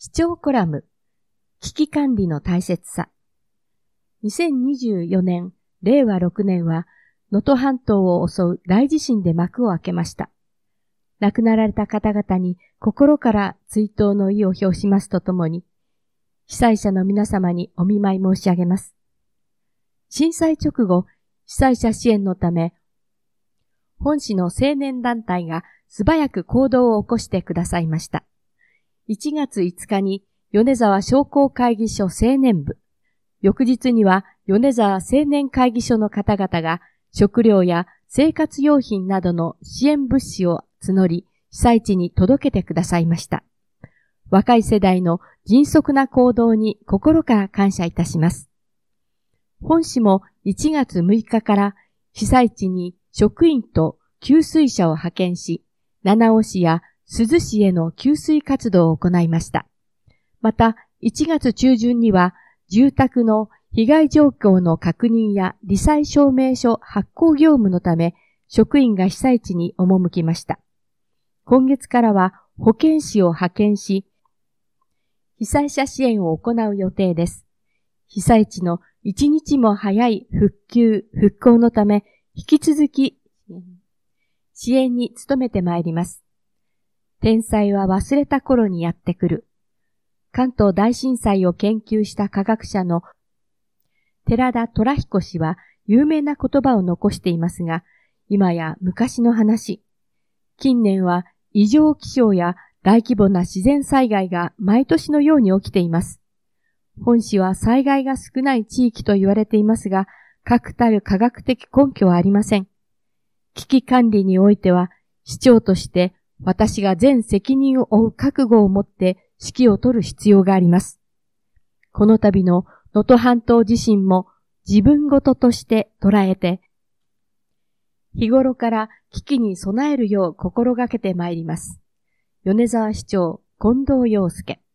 市長コラム、危機管理の大切さ。2024年、令和6年は、能登半島を襲う大地震で幕を開けました。亡くなられた方々に心から追悼の意を表しますとともに、被災者の皆様にお見舞い申し上げます。震災直後、被災者支援のため、本市の青年団体が素早く行動を起こしてくださいました。1月5日に米沢商工会議所青年部、翌日には米沢青年会議所の方々が食料や生活用品などの支援物資を募り、被災地に届けてくださいました。若い世代の迅速な行動に心から感謝いたします。本市も1月6日から被災地に職員と給水車を派遣し、七尾市や珠洲市への給水活動を行いました。また、1月中旬には住宅の被害状況の確認や罹災証明書発行業務のため、職員が被災地に赴きました。今月からは保健師を派遣し、被災者支援を行う予定です。被災地の一日も早い復旧・復興のため、引き続き支援に努めてまいります。天災は忘れた頃にやってくる。関東大震災を研究した科学者の寺田虎彦氏は有名な言葉を残していますが、今や昔の話。近年は異常気象や大規模な自然災害が毎年のように起きています。本市は災害が少ない地域と言われていますが、確たる科学的根拠はありません。危機管理においては、市長として私が全責任を負う覚悟を持って指揮を取る必要があります。この度の能登半島地震も自分ごととして捉えて、日頃から危機に備えるよう心がけてまいります。米沢市長、近藤洋介。